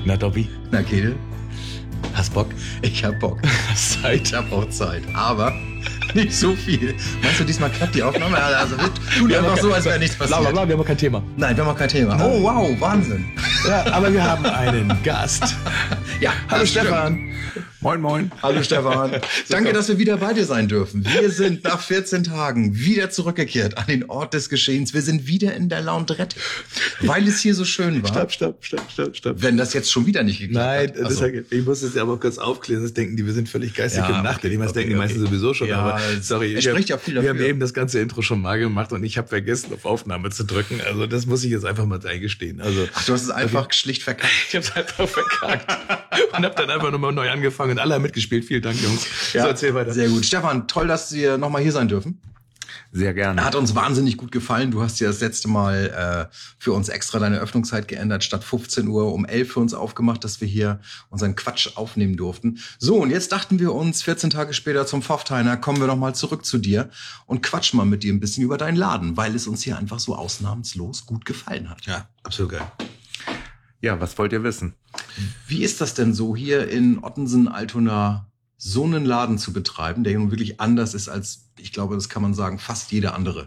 Na, Dobby? Na, Kedel? Hast Bock? Ich hab Bock. Hast Zeit? Ich hab auch Zeit. Aber nicht so viel. Meinst du, diesmal klappt die Aufnahme? Also, tu dir einfach so, als wäre nichts passiert. Bla, wir haben kein Thema. Nein, wir haben kein Thema. Oh, wow, Wahnsinn. Ja, aber wir haben einen Gast. Ja, hallo Stefan. Stimmt. Moin, moin. Hallo Stefan. Danke, dass wir wieder bei dir sein dürfen. Wir sind nach 14 Tagen wieder zurückgekehrt an den Ort des Geschehens. Wir sind wieder in der Laundrette, weil es hier so schön war. Stopp. Wenn das jetzt schon wieder nicht geklappt hat. Nein, ich muss es ja aber kurz aufklären. Das denken die, wir sind völlig geistig im Nacht. Das denken die meisten sowieso schon. Ja, aber sorry, es spricht ja viel dafür. Wir haben eben das ganze Intro schon mal gemacht und ich habe vergessen, auf Aufnahme zu drücken. Also das muss ich jetzt einfach mal eingestehen. Also, ach, du hast es einfach schlicht verkackt. Ich habe es einfach verkackt und habe dann einfach nochmal neu angefangen und alle haben mitgespielt. Vielen Dank, Jungs. Ja, so, erzähl weiter. Sehr gut. Stefan, toll, dass wir nochmal hier sein dürfen. Sehr gerne. Hat uns wahnsinnig gut gefallen. Du hast ja das letzte Mal für uns extra deine Öffnungszeit geändert. Statt 15 Uhr um 11 für uns aufgemacht, dass wir hier unseren Quatsch aufnehmen durften. So, und jetzt dachten wir uns, 14 Tage später zum Pfoffteiner, kommen wir noch mal zurück zu dir und quatschen mal mit dir ein bisschen über deinen Laden, weil es uns hier einfach so ausnahmslos gut gefallen hat. Ja, absolut geil. Ja, was wollt ihr wissen? Wie ist das denn so, hier in Ottensen-Altona so einen Laden zu betreiben, der nun wirklich anders ist als, ich glaube, das kann man sagen, fast jeder andere?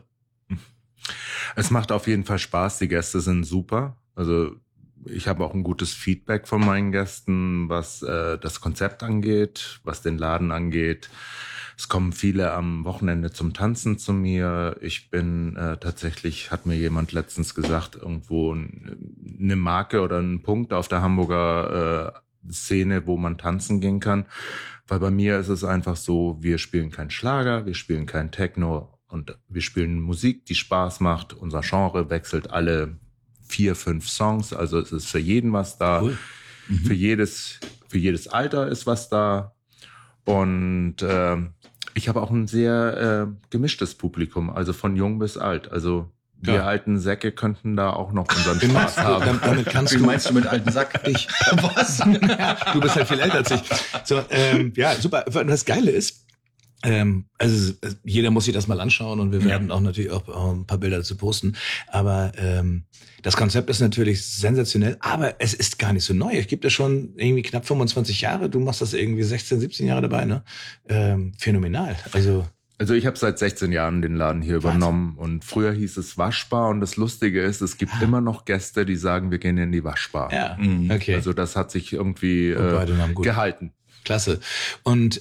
Es macht auf jeden Fall Spaß. Die Gäste sind super. Also ich habe auch ein gutes Feedback von meinen Gästen, was das Konzept angeht, was den Laden angeht. Es kommen viele am Wochenende zum Tanzen zu mir. Ich bin tatsächlich, hat mir jemand letztens gesagt, irgendwo eine Marke oder ein Punkt auf der Hamburger Szene, wo man tanzen gehen kann. Weil bei mir ist es einfach so, wir spielen keinen Schlager, wir spielen keinen Techno und wir spielen Musik, die Spaß macht. Unser Genre wechselt alle 4, 5 Songs, also es ist für jeden was da. Cool. Für jedes Alter ist was da. Und ich habe auch ein sehr gemischtes Publikum, also von jung bis alt. Also wir alten Säcke könnten da auch noch unseren Spaß haben. Damit kannst Wie du meinst du mit alten Sack? dich. Was? Du bist halt viel älter als ich. So, ja, super. Und das Geile ist, also jeder muss sich das mal anschauen und wir werden auch natürlich auch ein paar Bilder dazu posten. Aber das Konzept ist natürlich sensationell, aber es ist gar nicht so neu. Ich gebe das schon irgendwie knapp 25 Jahre. Du machst das irgendwie 16, 17 Jahre dabei, ne? Phänomenal. Also ich habe seit 16 Jahren den Laden hier übernommen und früher hieß es Waschbar und das Lustige ist, es gibt immer noch Gäste, die sagen, wir gehen in die Waschbar. Ja, okay. Also das hat sich irgendwie gehalten. Klasse. Und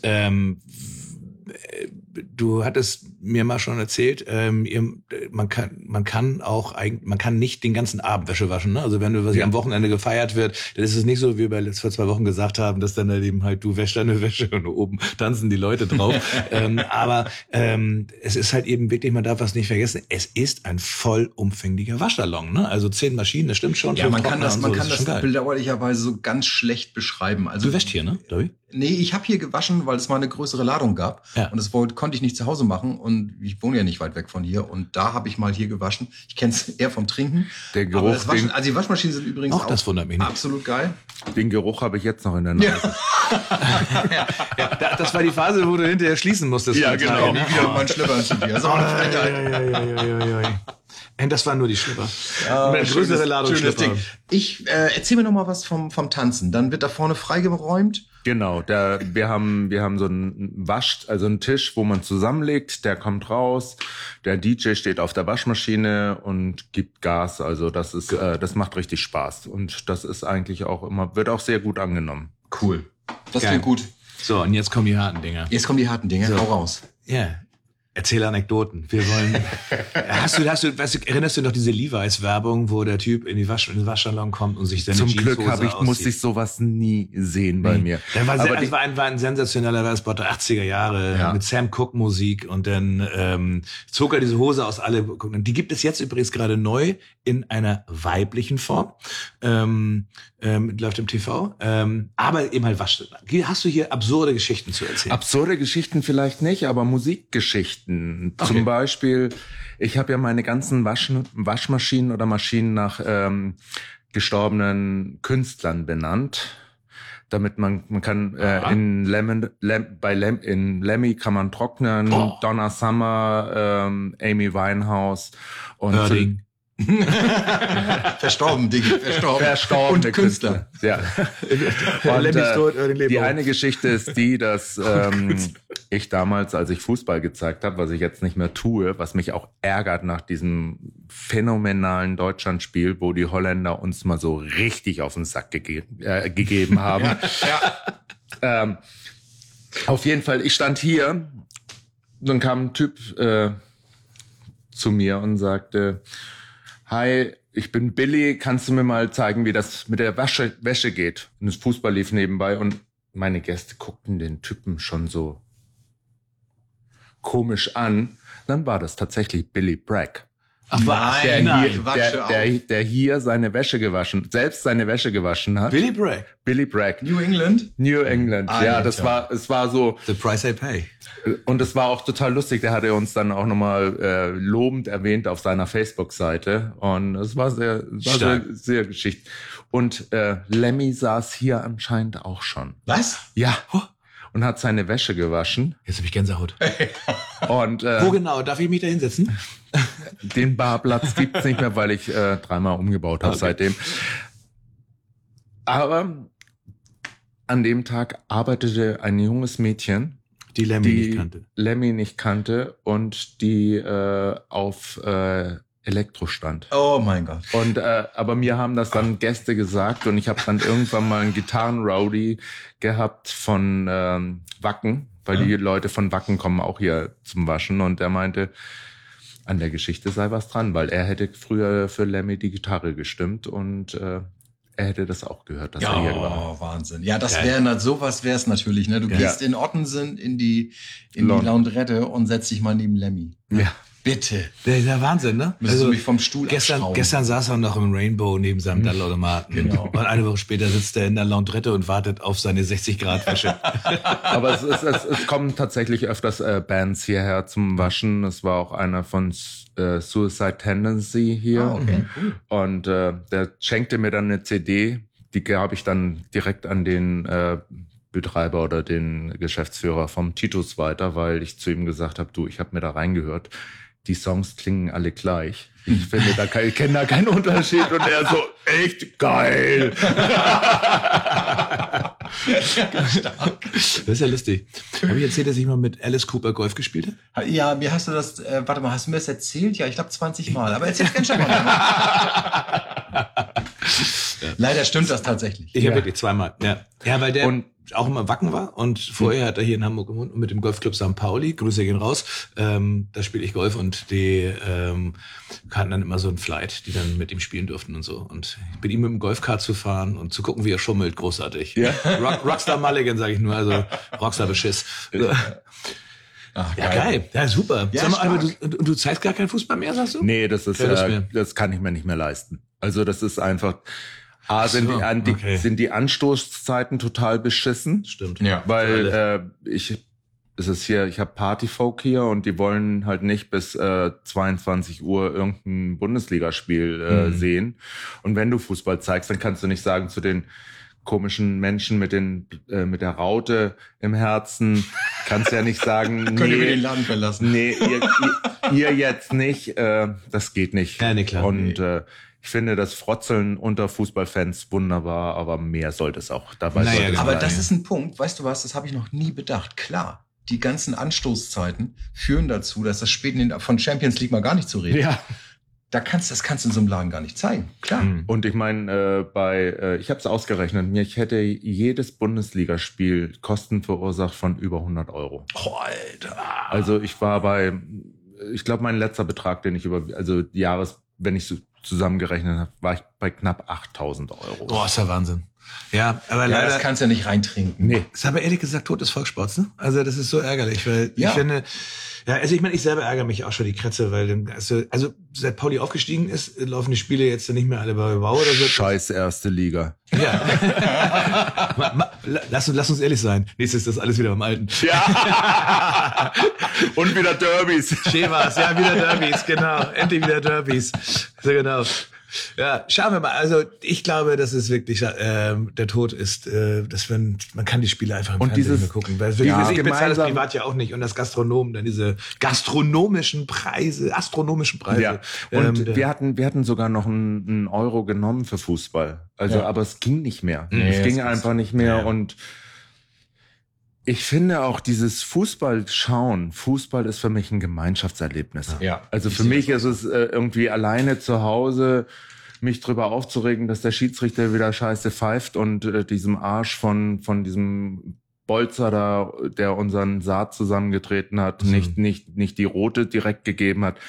du hattest mir mal schon erzählt, man kann nicht den ganzen Abend Wäsche waschen. Ne? Also wenn am Wochenende gefeiert wird, dann ist es nicht so, wie wir vor 2 Wochen gesagt haben, dass dann eben halt du wäschst deine Wäsche und oben tanzen die Leute drauf. Aber es ist halt eben wirklich, man darf was nicht vergessen, es ist ein vollumfänglicher Waschsalon. Ne? Also 10 Maschinen, das stimmt schon. Ja, man kann das geil. bedauerlicherweise so ganz schlecht beschreiben. Also, Du wäschst hier, ne, Dobby? Nee, ich habe hier gewaschen, weil es mal eine größere Ladung gab. Ja. Und das konnte ich nicht zu Hause machen. Und ich wohne ja nicht weit weg von hier. Und da habe ich mal hier gewaschen. Ich kenne es eher vom Trinken. Der Geruch, aber das Waschen, also die Waschmaschinen sind übrigens Auch das wundert mich nicht. absolut geil. Den Geruch habe ich jetzt noch in der Nase. Das war die Phase, wo du hinterher schließen musstest. Ja, genau. Ne? Wieder mein Schlüppern zu dir. Das ist auch eine Frechheit. Und das waren nur die Schlipper. Eine größere Ladung schönes Schlipper. Ding. Ich erzähl mir noch mal was vom Tanzen. Dann wird da vorne freigeräumt. Genau, wir haben so einen Tisch, wo man zusammenlegt, der kommt raus, der DJ steht auf der Waschmaschine und gibt Gas, also das macht richtig Spaß und das ist eigentlich wird auch sehr gut angenommen. Cool. Das Geil. klingt gut. So, und jetzt kommen die harten Dinger. Jetzt kommen die harten Dinge. So. Hau raus. Ja. Erzähl Anekdoten. Wir wollen. Erinnerst du noch diese Levi's-Werbung, wo der Typ in den Waschsalon kommt und sich seine Zum Jeanshose Glück musste ich sowas nie sehen bei mir. Das war ein sensationeller Werbespot der 80er Jahre mit Sam Cooke Musik und dann zog er diese Hose aus alle. Die gibt es jetzt übrigens gerade neu in einer weiblichen Form. Läuft im TV. Aber eben halt Waschsalon. Hast du hier absurde Geschichten zu erzählen? Absurde Geschichten vielleicht nicht, aber Musikgeschichten. Okay. Zum Beispiel, ich habe ja meine ganzen Waschmaschinen oder Maschinen nach gestorbenen Künstlern benannt. Damit man kann in Lemmy kann man trocknen, Donna Summer, Amy Winehouse und Verstorben, Diggi, verstorben. Verstorbene Und Künstler. Ja. Und, die eine Geschichte ist die, dass ich damals, als ich Fußball gezeigt habe, was ich jetzt nicht mehr tue, was mich auch ärgert nach diesem phänomenalen Deutschlandspiel, wo die Holländer uns mal so richtig auf den Sack gegeben haben. Auf jeden Fall, ich stand hier, dann kam ein Typ zu mir und sagte: Hi, ich bin Billy, kannst du mir mal zeigen, wie das mit der Wäsche geht? Und das Fußball lief nebenbei und meine Gäste guckten den Typen schon so komisch an. Dann war das tatsächlich Billy Bragg. Ach, Der hier seine Wäsche gewaschen, selbst seine Wäsche gewaschen hat. Billy Bragg. Billy Bragg. New England? New England. Ja, es war so. The price I pay. Und es war auch total lustig. Der hatte uns dann auch nochmal lobend erwähnt auf seiner Facebook-Seite. Und es war sehr Geschichte. Und Lemmy saß hier anscheinend auch schon. Was? Ja. Und hat seine Wäsche gewaschen. Jetzt habe ich Gänsehaut. Und wo genau? Darf ich mich da hinsetzen? Den Barplatz gibt's nicht mehr, weil ich 3-mal umgebaut habe seitdem. Aber an dem Tag arbeitete ein junges Mädchen, die Lemmy nicht kannte und die auf Elektro stand. Oh mein Gott. Und aber mir haben das dann Gäste gesagt und ich habe dann irgendwann mal einen Gitarrenrowdy gehabt von Wacken, weil die Leute von Wacken kommen auch hier zum Waschen und der meinte, an der Geschichte sei was dran, weil er hätte früher für Lemmy die Gitarre gestimmt und er hätte das auch gehört, dass er hier war. Oh, Wahnsinn. Ja, das wäre, sowas wäre es natürlich, ne? Du gehst in Ottensen in die Laundrette und setzt dich mal neben Lemmy. Ja. Bitte. Der Wahnsinn, ne? Müsstest du mich vom Stuhl gestern saß er noch im Rainbow neben seinem Daddleautomaten. Genau. Und eine Woche später sitzt er in der Laundrette und wartet auf seine 60-Grad-Wäsche. Aber es kommen tatsächlich öfters Bands hierher zum Waschen. Es war auch einer von Suicide Tendency hier. Ah, okay. Und der schenkte mir dann eine CD. Die gab ich dann direkt an den Betreiber oder den Geschäftsführer vom Titus weiter, weil ich zu ihm gesagt habe, du, ich habe mir da reingehört. Die Songs klingen alle gleich. Ich finde, ich kenne da keinen Unterschied. Und er so, echt geil. Das ist ja lustig. Habe ich erzählt, dass ich mal mit Alice Cooper Golf gespielt habe? Ja, mir hast du das, hast du mir das erzählt? Ja, ich glaube 20 Mal. Aber erzähl's ganz schön mal. Leider stimmt das tatsächlich. Ich habe wirklich 2-mal. Ja, weil der auch immer Wacken war und vorher hat er hier in Hamburg gewohnt und mit dem Golfclub St. Pauli, Grüße gehen raus, da spiele ich Golf und die hatten dann immer so einen Flight, die dann mit ihm spielen durften und so. Und ich bin ihm mit dem Golfkart zu fahren und zu gucken, wie er schummelt, großartig. Ja. Rockstar Mulligan, sage ich nur, also Rockstar Beschiss. Ach, ja, geil. Ja, super. Ja, sag mal, aber du zeigst gar keinen Fußball mehr, sagst du? Nee, das kann ich mir nicht mehr leisten. Also das ist einfach... sind die Anstoßzeiten total beschissen. Stimmt. Ja. Weil ich habe Partyfolk hier und die wollen halt nicht bis 22 Uhr irgendein Bundesligaspiel sehen. Und wenn du Fußball zeigst, dann kannst du nicht sagen zu den komischen Menschen mit der Raute im Herzen, kannst ja nicht sagen, können wir den Laden verlassen. Nee, ihr jetzt nicht, das geht nicht. Ja, nee, klar. Und ich finde das Frotzeln unter Fußballfans wunderbar, aber mehr sollte es auch dabei sein. Aber das ist ein Punkt, weißt du was, das habe ich noch nie bedacht. Klar, die ganzen Anstoßzeiten führen dazu, dass das später von Champions League mal gar nicht zu reden. Ja. Das kannst du in so einem Laden gar nicht zeigen. Klar. Und ich meine, ich habe es ausgerechnet, ich hätte jedes Bundesligaspiel Kosten verursacht von über 100 €. Oh, Alter. Also ich glaube, mein letzter Betrag, wenn ich so zusammengerechnet habe, war ich bei knapp 8.000 €. Boah, ist ja Wahnsinn. Ja, aber leider... das kannst du ja nicht reintrinken. Nee. Ist aber ehrlich gesagt Tod des Volkssports, ne? Also das ist so ärgerlich, weil ich finde... Ja, also ich meine, ich selber ärgere mich auch schon die Kretze, weil dann, also seit Pauli aufgestiegen ist, laufen die Spiele jetzt nicht mehr alle bei Wow oder so. Scheiß erste Liga. Ja. Lass uns ehrlich sein. Nächstes ist das alles wieder beim Alten. Ja. Und wieder Derbys. Schemas, ja, wieder Derbys, genau. Endlich wieder Derbys. So genau. Ja, schauen wir mal. Also ich glaube, das ist wirklich, der Tod ist, man kann die Spiele einfach im Und Fernsehen dieses- nicht mehr gucken. Weil ich bezahle das privat ja auch nicht. Und das Gastronomen, dann diese astronomischen Preise. Ja. Und wir hatten sogar noch einen Euro genommen für Fußball. Also, aber es ging nicht mehr. Nee, es ging es einfach nicht mehr. ja. Und ich finde auch dieses Fußball ist für mich ein Gemeinschaftserlebnis. Ja. Also für mich ist es irgendwie alleine zu Hause, mich drüber aufzuregen, dass der Schiedsrichter wieder scheiße pfeift und diesem Arsch von diesem Bolzer da, der unseren Saat zusammengetreten hat, nicht die rote direkt gegeben hat.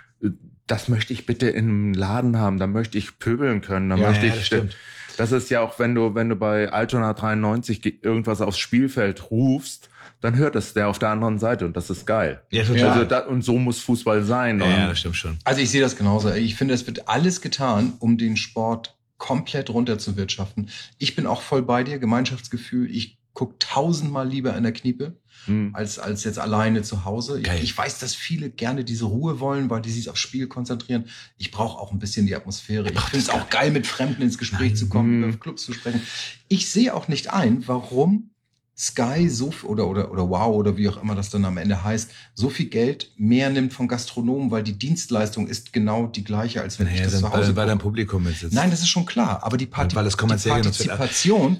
Das möchte ich bitte in einem Laden haben, da möchte ich pöbeln können, da möchte das ich, stimmt. das ist ja auch, wenn du bei Altona 93 irgendwas aufs Spielfeld rufst, dann hört es der auf der anderen Seite und das ist geil. Ja, total. Also und so muss Fußball sein. Ja, das stimmt schon. Also ich sehe das genauso. Ich finde, es wird alles getan, um den Sport komplett runterzuwirtschaften. Ich bin auch voll bei dir, Gemeinschaftsgefühl. Ich gucke 1000-mal lieber in der Kniepe als jetzt alleine zu Hause. Ich weiß, dass viele gerne diese Ruhe wollen, weil die sich aufs Spiel konzentrieren. Ich brauche auch ein bisschen die Atmosphäre. Ich finde es auch geil, mit Fremden ins Gespräch zu kommen, über Clubs zu sprechen. Ich sehe auch nicht ein, warum Sky oder Wow oder wie auch immer das dann am Ende heißt, so viel Geld mehr nimmt von Gastronomen, weil die Dienstleistung ist genau die gleiche, als wenn ich das zu Hause bei deinem gucke. Publikum ist jetzt. Nein, das ist schon klar, aber die Weil es kommerziell genutzt wird. Partizipation,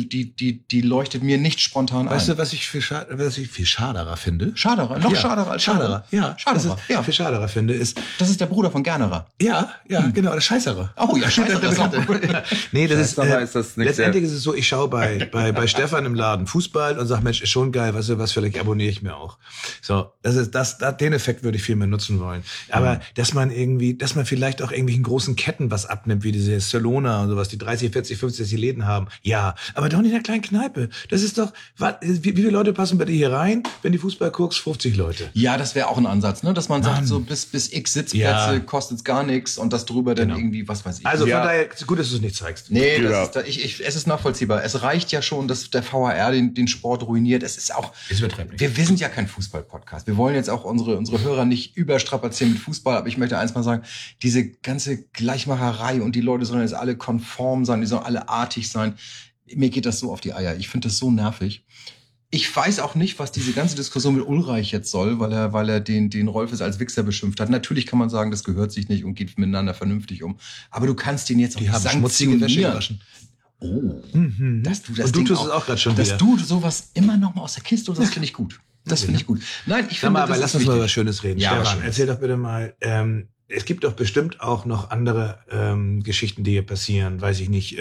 die leuchtet mir nicht spontan Weißt ein. du, was ich viel schaderer finde? Schaderer, noch schaderer als Schaderer. Ja, Schaderer, ja. Viel schaderer finde ist, Das ist der Bruder von Gernerer. ja, genau, das Scheißerer. Oh ja, Scheißerer. Das ist auch gut. Nee, das ist, Scheißerer ist das nicht letztendlich ist es so, ich schaue bei Stefan im Laden Fußball und sage, Mensch, ist schon geil, weißt du was, vielleicht abonniere ich mir auch. So, den Effekt würde ich viel mehr nutzen wollen. Aber, dass man vielleicht auch irgendwelchen großen Ketten was abnimmt, wie diese Salona und sowas, die 30, 40, 50 Läden haben. Ja, aber doch nicht in einer kleinen Kneipe. Das ist doch, wie viele Leute passen bei dir hier rein, wenn du Fußball guckst? 50 Leute. Ja, das wäre auch ein Ansatz, ne? Dass man sagt, so bis x Sitzplätze kostet's gar nichts und das drüber dann irgendwie, was weiß ich. Also von daher, gut, dass du es nicht zeigst. Nee, Ja. es ist nachvollziehbar. Es reicht ja schon, dass der VAR den Sport ruiniert. Es ist auch, Ist übertreibend. wir sind ja kein Fußball-Podcast. Wir wollen jetzt auch unsere Hörer nicht überstrapazieren mit Fußball, aber ich möchte eins mal sagen, diese ganze Gleichmacherei und die Leute sollen jetzt alle konform sein, die sollen alle artig sein. Mir geht das so auf die Eier. Ich finde das so nervig. Ich weiß auch nicht, was diese ganze Diskussion mit Ulreich jetzt soll, weil er den Rolfes als Wichser beschimpft hat. Natürlich kann man sagen, das gehört sich nicht und geht miteinander vernünftig um. Aber du kannst den jetzt auch Die nicht haben schmutzige Wäsche sanktionieren. gewaschen. Oh, Und du tust es auch gerade schon dass wieder. du sowas immer noch mal aus der Kiste, das finde ich gut. Das finde ich gut. Nein, ich Sag finde, mal, aber das lass ist uns mal wichtig. was Schönes reden. Ja, was Stefan, Schönes. erzähl doch bitte mal, es gibt doch bestimmt auch noch andere Geschichten, die hier passieren. Weiß ich nicht,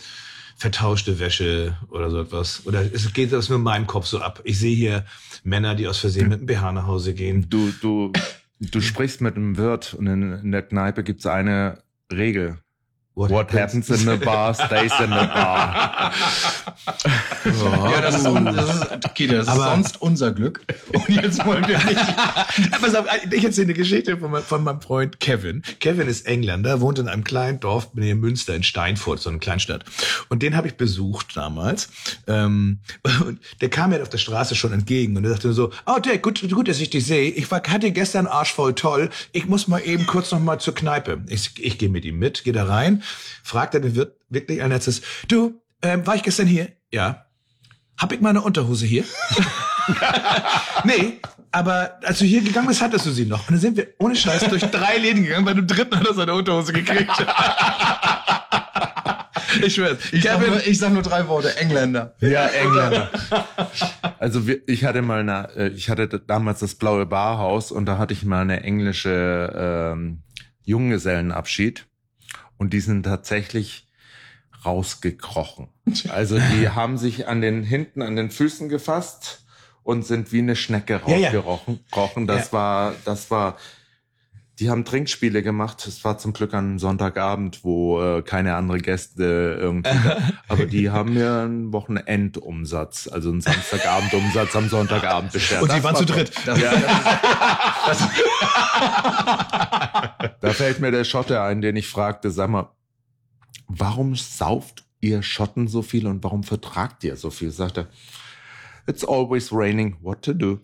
vertauschte Wäsche oder so etwas. Oder geht das nur in meinem Kopf so ab? Ich sehe hier Männer, die aus Versehen mit dem BH nach Hause gehen. Du sprichst mit einem Wirt und in der Kneipe gibt's eine Regel. What happens in the bar stays in the bar. Ja, das ist sonst unser Glück. Und jetzt wollen wir nicht. Pass auf, ich erzähle eine Geschichte von meinem Freund Kevin. Kevin ist Engländer, wohnt in einem kleinen Dorf in Münster in Steinfurt, so eine Kleinstadt. Und den habe ich besucht damals. Und der kam mir auf der Straße schon entgegen und er sagte so, oh Dick, gut, dass ich dich sehe. Ich hatte gestern Arsch voll toll. Ich muss mal eben kurz noch mal zur Kneipe. Ich gehe mit ihm mit, gehe da rein, fragt er den Wirt wirklich ein letztes, du, war ich gestern hier? Ja. Hab ich meine Unterhose hier? Nee, aber als du hier gegangen bist, hattest du sie noch. Und dann sind wir ohne Scheiß durch 3 Läden gegangen, weil du dritten hat er seine Unterhose gekriegt. Ich schwör's. Ich sag nur 3 Worte. Engländer. Ja, Engländer. Also ich hatte damals das Blaue Barhaus und da hatte ich mal eine englische Junggesellenabschied und die sind tatsächlich rausgekrochen. Also die haben sich hinten an den Füßen gefasst und sind wie eine Schnecke rausgekrochen. Das war, die haben Trinkspiele gemacht. Es war zum Glück an einem Sonntagabend, wo keine andere Gäste irgendwie, aber die haben mir einen Wochenendumsatz, also einen Samstagabendumsatz am Sonntagabend beschert. Und die waren zu dritt. Da fällt mir der Schotte ein, den ich fragte, sag mal, warum sauft ihr Schotten so viel und warum vertragt ihr so viel? Sagt er, it's always raining, what to do?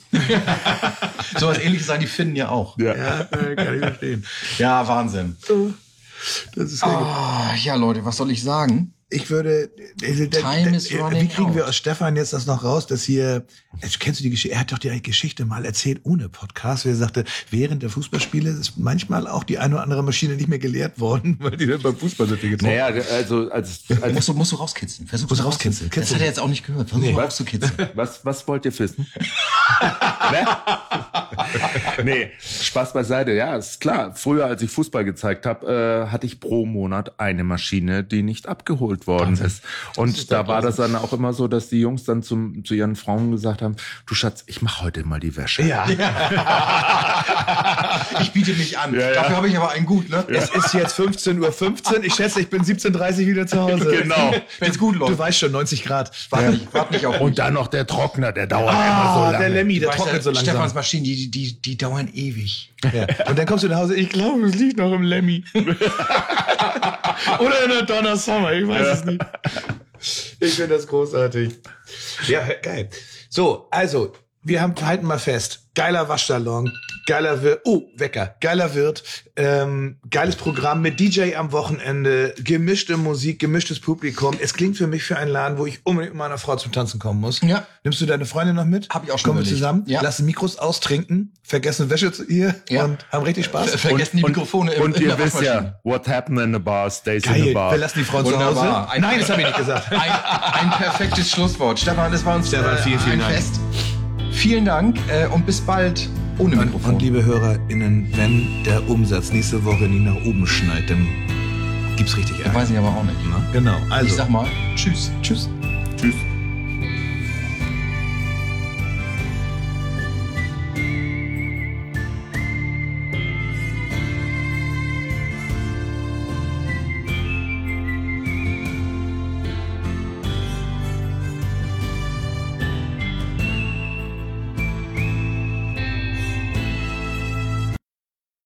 So was Ähnliches sagen die Finnen ja auch. Ja. Ja, kann ich verstehen. Ja, Wahnsinn. Das ist sehr gut. Ja, Leute, was soll ich sagen? Ich würde, Time is running wie kriegen wir out. aus Stefan jetzt das noch raus, dass hier, kennst du die Geschichte, er hat doch die Geschichte mal erzählt ohne Podcast, wie er sagte, während der Fußballspiele ist manchmal auch die eine oder andere Maschine nicht mehr geleert worden, weil die dann beim Fußball so viel getroffen Naja, also als Musst du rauskitzeln. Versuch Musst mal rauskitzeln. Das hat er jetzt auch nicht gehört. Versuch rauszukitzeln. was wollt ihr wissen? Ne? Nee, Spaß beiseite. Ja, ist klar. Früher, als ich Fußball gezeigt habe, hatte ich pro Monat eine Maschine, die nicht abgeholt worden ist. Und da war das dann auch immer so, dass die Jungs dann zu ihren Frauen gesagt haben, du Schatz, ich mache heute mal die Wäsche. Ja. Ich biete mich an. Ja. Dafür habe ich aber einen gut, ne? Es ist jetzt 15:15 Uhr. Ich schätze, ich bin 17:30 Uhr wieder zu Hause. Genau. Wenn's gut läuft. Du weißt schon, 90 Grad. Wart nicht auf Und dann noch der Trockner, der dauert immer so lange. Der Lemmy, der Weißt du, trocknet so langsam. Stefans Maschinen, die dauern ewig. Ja. Und dann kommst du nach Hause, ich glaube, es liegt noch im Lemmy. Oder in der Donna Summer, ich weiß es nicht. Ich finde das großartig. Ja, geil. So, also, wir halten mal fest. Geiler Waschsalon, geiler Wirt, Wecker, geiler Wirt, geiles Programm mit DJ am Wochenende, gemischte Musik, gemischtes Publikum. Es klingt für mich für einen Laden, wo ich unbedingt mit meiner Frau zum Tanzen kommen muss. Ja. Nimmst du deine Freundin noch mit? Hab ich auch schon Kommen wir überlegt. zusammen, Ja. lassen Mikros austrinken, vergessen Wäsche zu ihr und haben richtig Spaß. Vergessen die Mikrofone Und in ihr der wisst Waschmaschine. ja, what happened in the bar stays in the Geil, bar. wir lassen die Frau zu Wunderbar. Hause. Nein, das habe ich nicht gesagt. Ein perfektes Schlusswort. Stefan, das war uns Stefan, vielen ein Dank. Fest. Vielen Dank und bis bald ohne Mikrofon. Und liebe HörerInnen, wenn der Umsatz nächste Woche nicht nach oben schneit, dann gibt's richtig Ärger. Weiß ich aber auch nicht. Genau, also. Ich sag mal, tschüss. Tschüss. Tschüss.